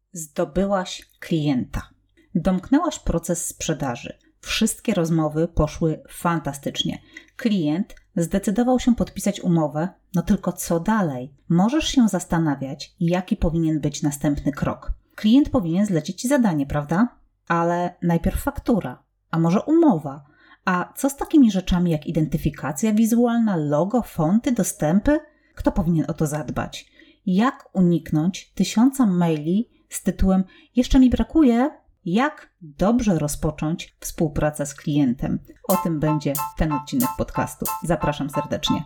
Zdobyłaś klienta. Domknęłaś proces sprzedaży. Wszystkie rozmowy poszły fantastycznie. Klient zdecydował się podpisać umowę, no tylko co dalej? Możesz się zastanawiać, jaki powinien być następny krok. Klient powinien zlecić Ci zadanie, prawda? Ale najpierw faktura, a może umowa? A co z takimi rzeczami jak identyfikacja wizualna, logo, fonty, dostępy? Kto powinien o to zadbać? Jak uniknąć 1000 maili z tytułem „Jeszcze mi brakuje”? Jak dobrze rozpocząć współpracę z klientem? O tym będzie ten odcinek podcastu. Zapraszam serdecznie.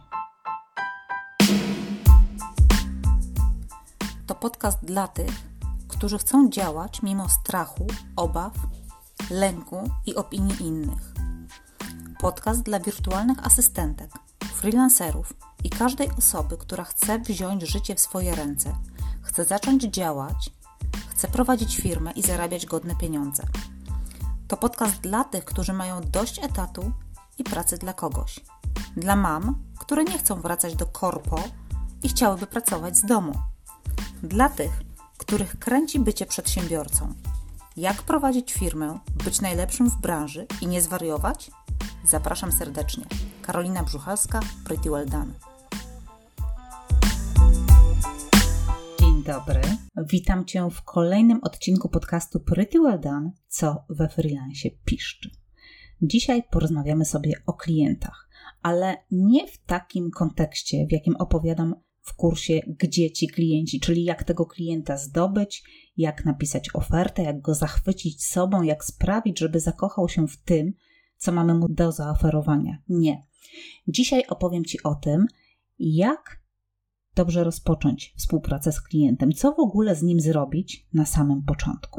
To podcast dla tych, którzy chcą działać mimo strachu, obaw, lęku i opinii innych. Podcast dla wirtualnych asystentek, freelancerów i każdej osoby, która chce wziąć życie w swoje ręce, chce zacząć działać, chce prowadzić firmę i zarabiać godne pieniądze. To podcast dla tych, którzy mają dość etatu i pracy dla kogoś. Dla mam, które nie chcą wracać do korpo i chciałyby pracować z domu. Dla tych, których kręci bycie przedsiębiorcą. Jak prowadzić firmę, być najlepszym w branży i nie zwariować? Zapraszam serdecznie. Karolina Brzuchalska, Pretty Well Done. Dzień dobry. Witam Cię w kolejnym odcinku podcastu Pretty Well Done, co we freelancie piszczy. Dzisiaj porozmawiamy sobie o klientach, ale nie w takim kontekście, w jakim opowiadam w kursie Gdzie Ci klienci, czyli jak tego klienta zdobyć, jak napisać ofertę, jak go zachwycić sobą, jak sprawić, żeby zakochał się w tym, co mamy mu do zaoferowania. Nie. Dzisiaj opowiem Ci o tym, jak dobrze rozpocząć współpracę z klientem, co w ogóle z nim zrobić na samym początku.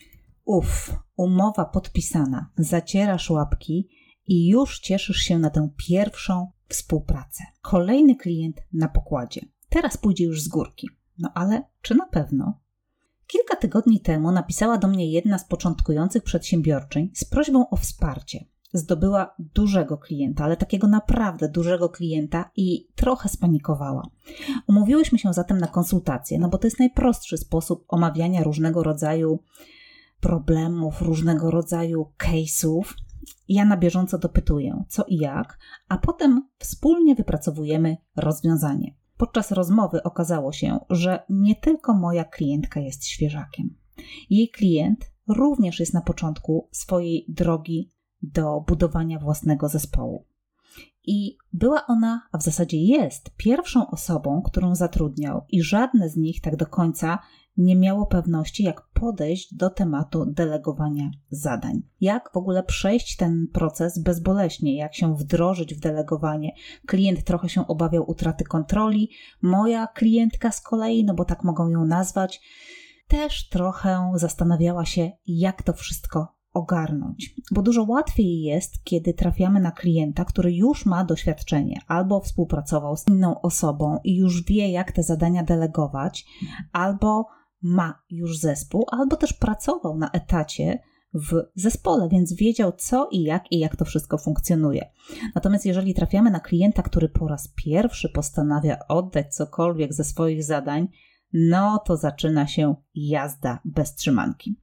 Umowa podpisana, zacierasz łapki i już cieszysz się na tę pierwszą współpracę. Kolejny klient na pokładzie. Teraz pójdzie już z górki. No ale czy na pewno? Kilka tygodni temu napisała do mnie jedna z początkujących przedsiębiorczyń z prośbą o wsparcie. Zdobyła dużego klienta, ale takiego naprawdę dużego klienta i trochę spanikowała. Umówiłyśmy się zatem na konsultację, no bo to jest najprostszy sposób omawiania różnego rodzaju problemów, różnego rodzaju case'ów. Ja na bieżąco dopytuję, co i jak, a potem wspólnie wypracowujemy rozwiązanie. Podczas rozmowy okazało się, że nie tylko moja klientka jest świeżakiem. Jej klient również jest na początku swojej drogi do budowania własnego zespołu. I była ona, a w zasadzie jest, pierwszą osobą, którą zatrudniał i żadne z nich tak do końca nie miało pewności, jak podejść do tematu delegowania zadań. Jak w ogóle przejść ten proces bezboleśnie, jak się wdrożyć w delegowanie. Klient trochę się obawiał utraty kontroli, moja klientka z kolei, no bo tak mogą ją nazwać, też trochę zastanawiała się, jak to wszystko ogarnąć. Bo dużo łatwiej jest, kiedy trafiamy na klienta, który już ma doświadczenie, albo współpracował z inną osobą i już wie, jak te zadania delegować, albo ma już zespół, albo też pracował na etacie w zespole, więc wiedział co i jak to wszystko funkcjonuje. Natomiast jeżeli trafiamy na klienta, który po raz pierwszy postanawia oddać cokolwiek ze swoich zadań, no to zaczyna się jazda bez trzymanki.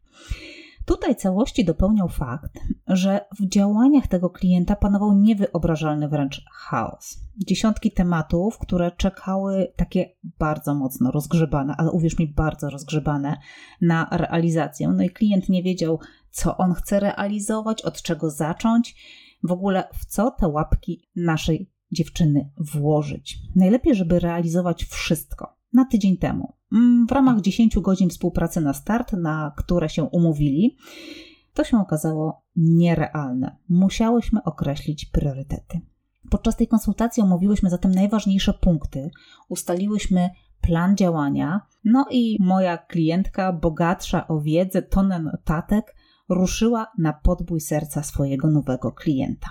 Tutaj całości dopełniał fakt, że w działaniach tego klienta panował niewyobrażalny wręcz chaos. Dziesiątki tematów, które czekały takie bardzo mocno rozgrzebane, ale uwierz mi, bardzo rozgrzebane na realizację. No i klient nie wiedział, co on chce realizować, od czego zacząć, w ogóle w co te łapki naszej dziewczyny włożyć. Najlepiej, żeby realizować wszystko na tydzień temu. W ramach 10 godzin współpracy na start, na które się umówili, to się okazało nierealne. Musiałyśmy określić priorytety. Podczas tej konsultacji omówiłyśmy zatem najważniejsze punkty, ustaliłyśmy plan działania, no i moja klientka, bogatsza o wiedzę, tonę notatek, ruszyła na podbój serca swojego nowego klienta.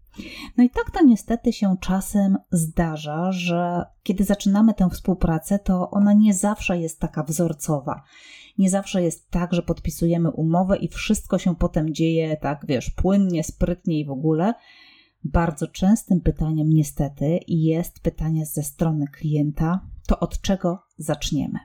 No i tak to niestety się czasem zdarza, że kiedy zaczynamy tę współpracę, to ona nie zawsze jest taka wzorcowa. Nie zawsze jest tak, że podpisujemy umowę i wszystko się potem dzieje tak, płynnie, sprytnie i w ogóle. Bardzo częstym pytaniem niestety jest pytanie ze strony klienta, to od czego zaczniemy?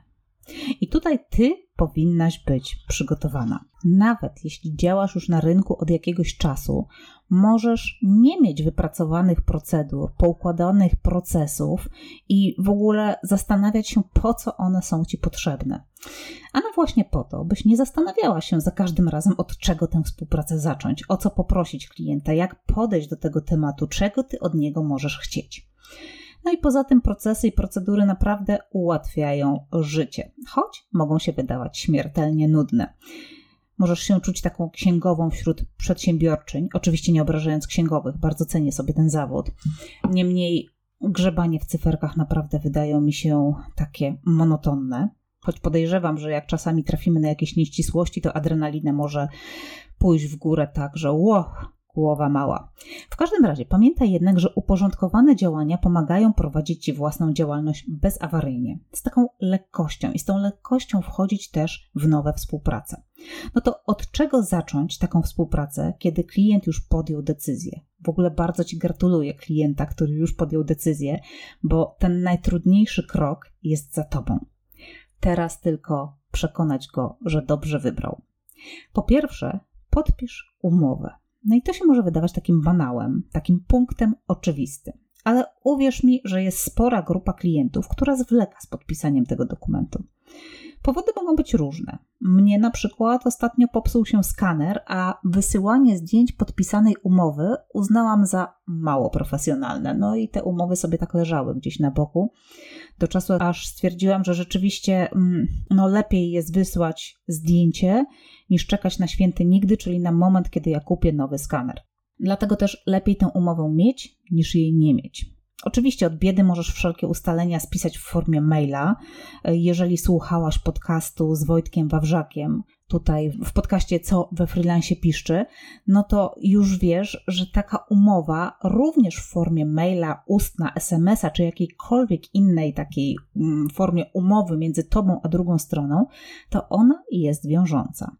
I tutaj ty powinnaś być przygotowana. Nawet jeśli działasz już na rynku od jakiegoś czasu, możesz nie mieć wypracowanych procedur, poukładanych procesów i w ogóle zastanawiać się, po co one są ci potrzebne. A no właśnie po to, byś nie zastanawiała się za każdym razem, od czego tę współpracę zacząć, o co poprosić klienta, jak podejść do tego tematu, czego ty od niego możesz chcieć. No i poza tym procesy i procedury naprawdę ułatwiają życie, choć mogą się wydawać śmiertelnie nudne. Możesz się czuć taką księgową wśród przedsiębiorczyń, oczywiście nie obrażając księgowych, bardzo cenię sobie ten zawód. Niemniej grzebanie w cyferkach naprawdę wydają mi się takie monotonne, choć podejrzewam, że jak czasami trafimy na jakieś nieścisłości, to adrenalina może pójść w górę tak, że głowa mała. W każdym razie pamiętaj jednak, że uporządkowane działania pomagają prowadzić ci własną działalność bezawaryjnie, z taką lekkością i z tą lekkością wchodzić też w nowe współprace. No to od czego zacząć taką współpracę, kiedy klient już podjął decyzję? W ogóle bardzo ci gratuluję klienta, który już podjął decyzję, bo ten najtrudniejszy krok jest za tobą. Teraz tylko przekonać go, że dobrze wybrał. Po pierwsze, podpisz umowę. No i to się może wydawać takim banałem, takim punktem oczywistym. Ale uwierz mi, że jest spora grupa klientów, która zwleka z podpisaniem tego dokumentu. Powody mogą być różne. Mnie na przykład ostatnio popsuł się skaner, a wysyłanie zdjęć podpisanej umowy uznałam za mało profesjonalne. No i te umowy sobie tak leżały gdzieś na boku. Do czasu, aż stwierdziłam, że rzeczywiście lepiej jest wysłać zdjęcie, niż czekać na święty nigdy, czyli na moment, kiedy ja kupię nowy skaner. Dlatego też lepiej tę umowę mieć, niż jej nie mieć. Oczywiście od biedy możesz wszelkie ustalenia spisać w formie maila. Jeżeli słuchałaś podcastu z Wojtkiem Wawrzakiem, tutaj w podcaście Co we freelancie piszczy, no to już wiesz, że taka umowa również w formie maila, ustna, SMS-a czy jakiejkolwiek innej takiej formie umowy między tobą a drugą stroną, to ona jest wiążąca.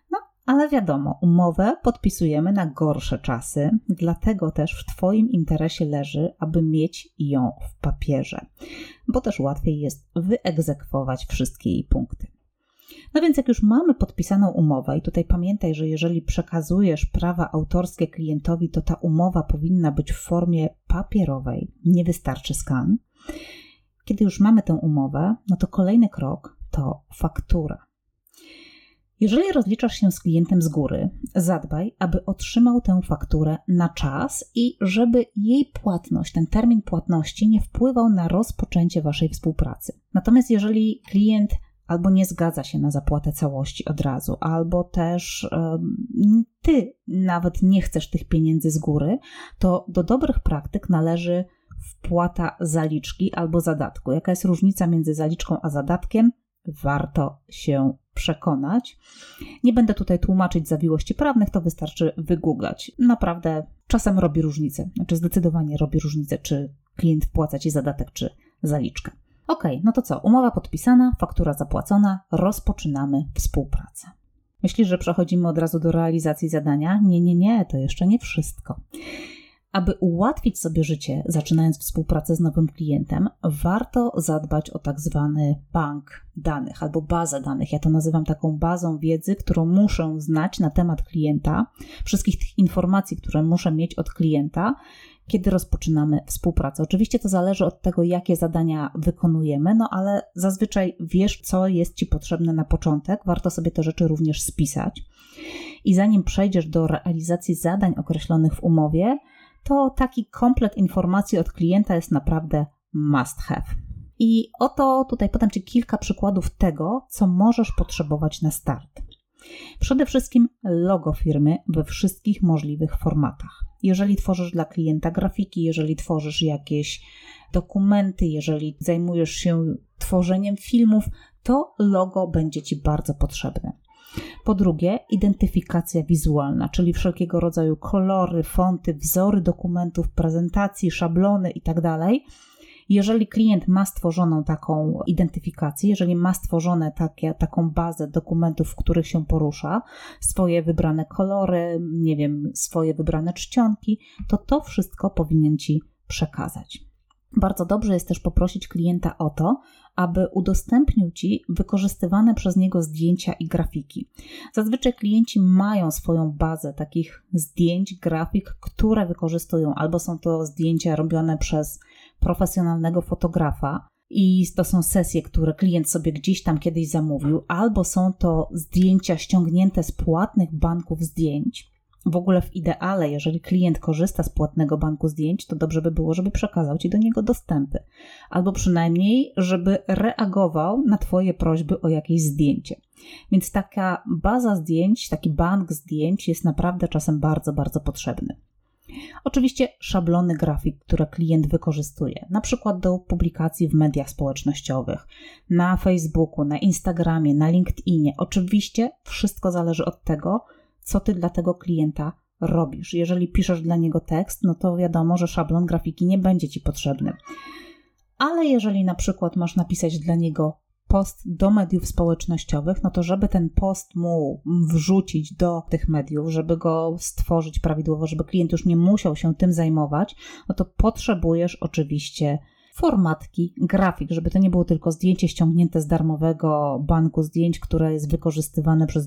Ale wiadomo, umowę podpisujemy na gorsze czasy, dlatego też w twoim interesie leży, aby mieć ją w papierze, bo też łatwiej jest wyegzekwować wszystkie jej punkty. No więc jak już mamy podpisaną umowę i tutaj pamiętaj, że jeżeli przekazujesz prawa autorskie klientowi, to ta umowa powinna być w formie papierowej, nie wystarczy skan. Kiedy już mamy tę umowę, no to kolejny krok to faktura. Jeżeli rozliczasz się z klientem z góry, zadbaj, aby otrzymał tę fakturę na czas i żeby jej płatność, ten termin płatności nie wpływał na rozpoczęcie waszej współpracy. Natomiast jeżeli klient albo nie zgadza się na zapłatę całości od razu, albo też ty nawet nie chcesz tych pieniędzy z góry, to do dobrych praktyk należy wpłata zaliczki albo zadatku. Jaka jest różnica między zaliczką a zadatkiem? Warto się przekonać. Nie będę tutaj tłumaczyć zawiłości prawnych, to wystarczy wygooglać. Naprawdę czasem robi różnicę, zdecydowanie robi różnicę, czy klient wpłaca ci zadatek, czy zaliczkę. Okej, no to co? Umowa podpisana, faktura zapłacona, rozpoczynamy współpracę. Myślisz, że przechodzimy od razu do realizacji zadania? Nie, to jeszcze nie wszystko. Aby ułatwić sobie życie, zaczynając współpracę z nowym klientem, warto zadbać o tak zwany bank danych albo bazę danych. Ja to nazywam taką bazą wiedzy, którą muszę znać na temat klienta, wszystkich tych informacji, które muszę mieć od klienta, kiedy rozpoczynamy współpracę. Oczywiście to zależy od tego, jakie zadania wykonujemy, ale zazwyczaj wiesz, co jest ci potrzebne na początek. Warto sobie te rzeczy również spisać. I zanim przejdziesz do realizacji zadań określonych w umowie, to taki komplet informacji od klienta jest naprawdę must have. I oto tutaj podam ci kilka przykładów tego, co możesz potrzebować na start. Przede wszystkim logo firmy we wszystkich możliwych formatach. Jeżeli tworzysz dla klienta grafiki, jeżeli tworzysz jakieś dokumenty, jeżeli zajmujesz się tworzeniem filmów, to logo będzie ci bardzo potrzebne. Po drugie, identyfikacja wizualna, czyli wszelkiego rodzaju kolory, fonty, wzory dokumentów, prezentacji, szablony itd. Jeżeli klient ma stworzoną taką identyfikację, jeżeli ma stworzone taką bazę dokumentów, w których się porusza, swoje wybrane kolory, swoje wybrane czcionki, to wszystko powinien ci przekazać. Bardzo dobrze jest też poprosić klienta o to, aby udostępnił Ci wykorzystywane przez niego zdjęcia i grafiki. Zazwyczaj klienci mają swoją bazę takich zdjęć, grafik, które wykorzystują. Albo są to zdjęcia robione przez profesjonalnego fotografa i to są sesje, które klient sobie gdzieś tam kiedyś zamówił, albo są to zdjęcia ściągnięte z płatnych banków zdjęć. W ogóle w ideale, jeżeli klient korzysta z płatnego banku zdjęć, to dobrze by było, żeby przekazał Ci do niego dostępy. Albo przynajmniej, żeby reagował na Twoje prośby o jakieś zdjęcie. Więc taka baza zdjęć, taki bank zdjęć jest naprawdę czasem bardzo, bardzo potrzebny. Oczywiście szablony grafik, które klient wykorzystuje, na przykład do publikacji w mediach społecznościowych, na Facebooku, na Instagramie, na LinkedInie. Oczywiście wszystko zależy od tego, co Ty dla tego klienta robisz. Jeżeli piszesz dla niego tekst, no to wiadomo, że szablon grafiki nie będzie Ci potrzebny. Ale jeżeli na przykład masz napisać dla niego post do mediów społecznościowych, no to żeby ten post mu wrzucić do tych mediów, żeby go stworzyć prawidłowo, żeby klient już nie musiał się tym zajmować, no to potrzebujesz oczywiście formatki, grafik, żeby to nie było tylko zdjęcie ściągnięte z darmowego banku zdjęć, które jest wykorzystywane przez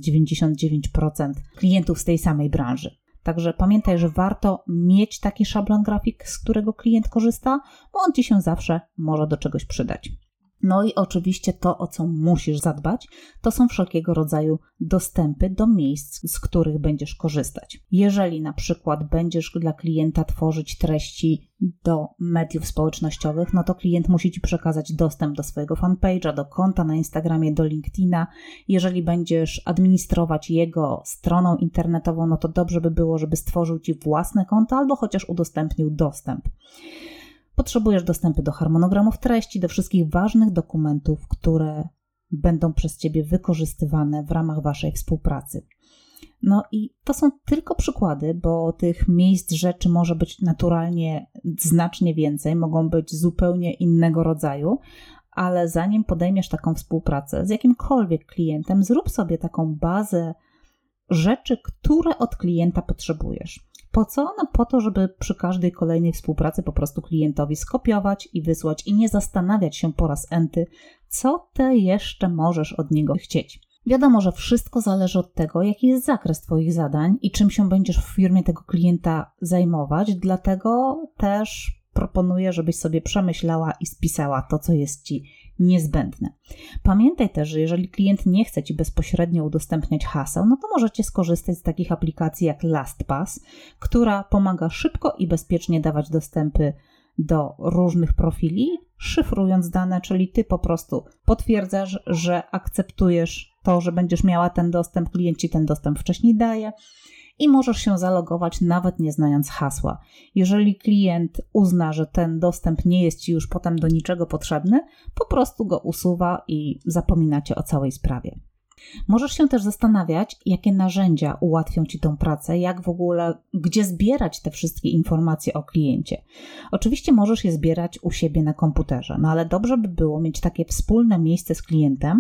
99% klientów z tej samej branży. Także pamiętaj, że warto mieć taki szablon grafik, z którego klient korzysta, bo on Ci się zawsze może do czegoś przydać. No i oczywiście to, o co musisz zadbać, to są wszelkiego rodzaju dostępy do miejsc, z których będziesz korzystać. Jeżeli na przykład będziesz dla klienta tworzyć treści do mediów społecznościowych, no to klient musi Ci przekazać dostęp do swojego fanpage'a, do konta na Instagramie, do LinkedIna. Jeżeli będziesz administrować jego stroną internetową, no to dobrze by było, żeby stworzył Ci własne konto albo chociaż udostępnił dostęp. Potrzebujesz dostępu do harmonogramów treści, do wszystkich ważnych dokumentów, które będą przez Ciebie wykorzystywane w ramach Waszej współpracy. No i to są tylko przykłady, bo tych miejsc, rzeczy może być naturalnie znacznie więcej, mogą być zupełnie innego rodzaju, ale zanim podejmiesz taką współpracę z jakimkolwiek klientem, zrób sobie taką bazę rzeczy, które od klienta potrzebujesz. Po co? No po to, żeby przy każdej kolejnej współpracy po prostu klientowi skopiować i wysłać i nie zastanawiać się po raz enty, co Ty jeszcze możesz od niego chcieć. Wiadomo, że wszystko zależy od tego, jaki jest zakres Twoich zadań i czym się będziesz w firmie tego klienta zajmować, dlatego też proponuję, żebyś sobie przemyślała i spisała to, co jest Ci niezbędne. Pamiętaj też, że jeżeli klient nie chce Ci bezpośrednio udostępniać haseł, no to możecie skorzystać z takich aplikacji jak LastPass, która pomaga szybko i bezpiecznie dawać dostępy do różnych profili, szyfrując dane, czyli Ty po prostu potwierdzasz, że akceptujesz to, że będziesz miała ten dostęp, klient Ci ten dostęp wcześniej daje i możesz się zalogować nawet nie znając hasła. Jeżeli klient uzna, że ten dostęp nie jest Ci już potem do niczego potrzebny, po prostu go usuwa i zapominacie o całej sprawie. Możesz się też zastanawiać, jakie narzędzia ułatwią Ci tą pracę, jak w ogóle, gdzie zbierać te wszystkie informacje o kliencie. Oczywiście możesz je zbierać u siebie na komputerze, no ale dobrze by było mieć takie wspólne miejsce z klientem,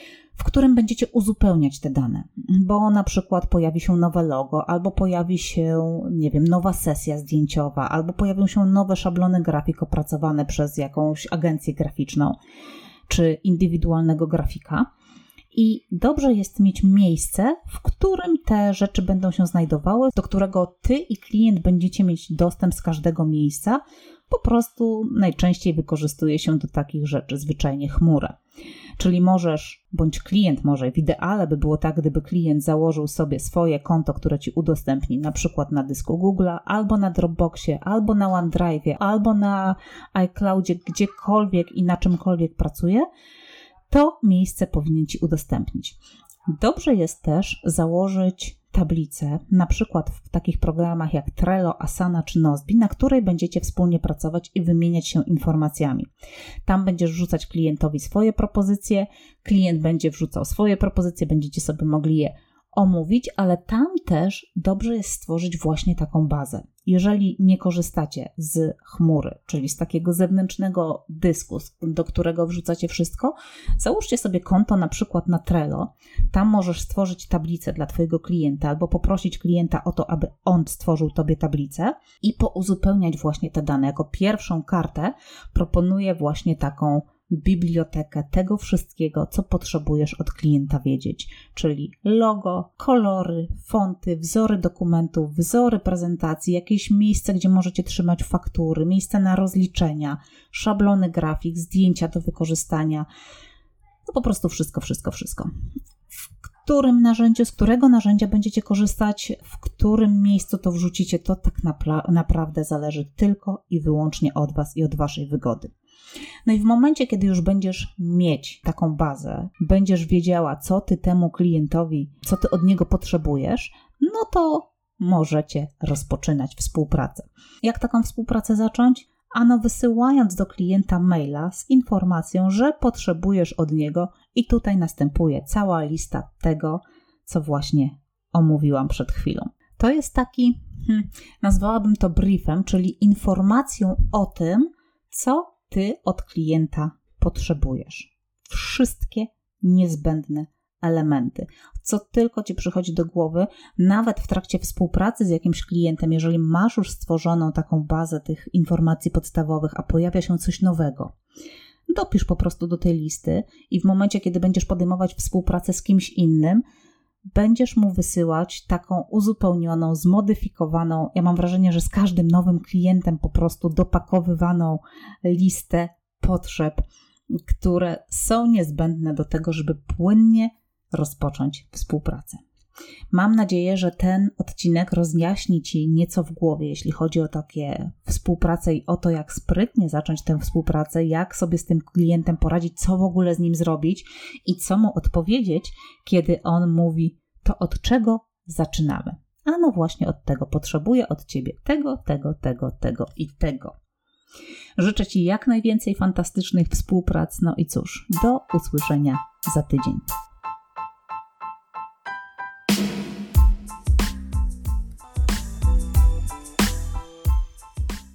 w którym będziecie uzupełniać te dane, bo na przykład pojawi się nowe logo, albo pojawi się, nie wiem, nowa sesja zdjęciowa, albo pojawią się nowe szablony grafik opracowane przez jakąś agencję graficzną, czy indywidualnego grafika. I dobrze jest mieć miejsce, w którym te rzeczy będą się znajdowały, do którego Ty i klient będziecie mieć dostęp z każdego miejsca. Po prostu najczęściej wykorzystuje się do takich rzeczy zwyczajnie chmurę. Czyli możesz, bądź klient może, w ideale by było tak, gdyby klient założył sobie swoje konto, które Ci udostępni, na przykład na dysku Google'a, albo na Dropboxie, albo na OneDrive'ie, albo na iCloudzie, gdziekolwiek i na czymkolwiek pracuje, to miejsce powinien Ci udostępnić. Dobrze jest też założyć tablicę, na przykład w takich programach jak Trello, Asana czy Nozbe, na której będziecie wspólnie pracować i wymieniać się informacjami. Tam będziesz wrzucać klientowi swoje propozycje, klient będzie wrzucał swoje propozycje, będziecie sobie mogli je omówić, ale tam też dobrze jest stworzyć właśnie taką bazę. Jeżeli nie korzystacie z chmury, czyli z takiego zewnętrznego dysku, do którego wrzucacie wszystko, załóżcie sobie konto na przykład na Trello. Tam możesz stworzyć tablicę dla Twojego klienta albo poprosić klienta o to, aby on stworzył Tobie tablicę i pouzupełniać właśnie te dane. Jako pierwszą kartę proponuję właśnie taką bibliotekę tego wszystkiego, co potrzebujesz od klienta wiedzieć, czyli logo, kolory, fonty, wzory dokumentów, wzory prezentacji, jakieś miejsce, gdzie możecie trzymać faktury, miejsce na rozliczenia, szablony grafik, zdjęcia do wykorzystania, no po prostu wszystko. W którym narzędziu, z którego narzędzia będziecie korzystać, w którym miejscu to wrzucicie, to tak naprawdę zależy tylko i wyłącznie od Was i od Waszej wygody. No i w momencie, kiedy już będziesz mieć taką bazę, będziesz wiedziała, co Ty temu klientowi, co Ty od niego potrzebujesz, no to możecie rozpoczynać współpracę. Jak taką współpracę zacząć? Ano wysyłając do klienta maila z informacją, że potrzebujesz od niego i tutaj następuje cała lista tego, co właśnie omówiłam przed chwilą. To jest taki, nazwałabym to briefem, czyli informacją o tym, co Ty od klienta potrzebujesz. Wszystkie niezbędne elementy. Co tylko Ci przychodzi do głowy, nawet w trakcie współpracy z jakimś klientem, jeżeli masz już stworzoną taką bazę tych informacji podstawowych, a pojawia się coś nowego, dopisz po prostu do tej listy i w momencie, kiedy będziesz podejmować współpracę z kimś innym, będziesz mu wysyłać taką uzupełnioną, zmodyfikowaną, ja mam wrażenie, że z każdym nowym klientem po prostu dopakowywaną listę potrzeb, które są niezbędne do tego, żeby płynnie rozpocząć współpracę. Mam nadzieję, że ten odcinek rozjaśni Ci nieco w głowie, jeśli chodzi o takie współpracę i o to, jak sprytnie zacząć tę współpracę, jak sobie z tym klientem poradzić, co w ogóle z nim zrobić i co mu odpowiedzieć, kiedy on mówi, to od czego zaczynamy? A no właśnie od tego, potrzebuję od Ciebie tego i tego. Życzę Ci jak najwięcej fantastycznych współprac, no i cóż, do usłyszenia za tydzień.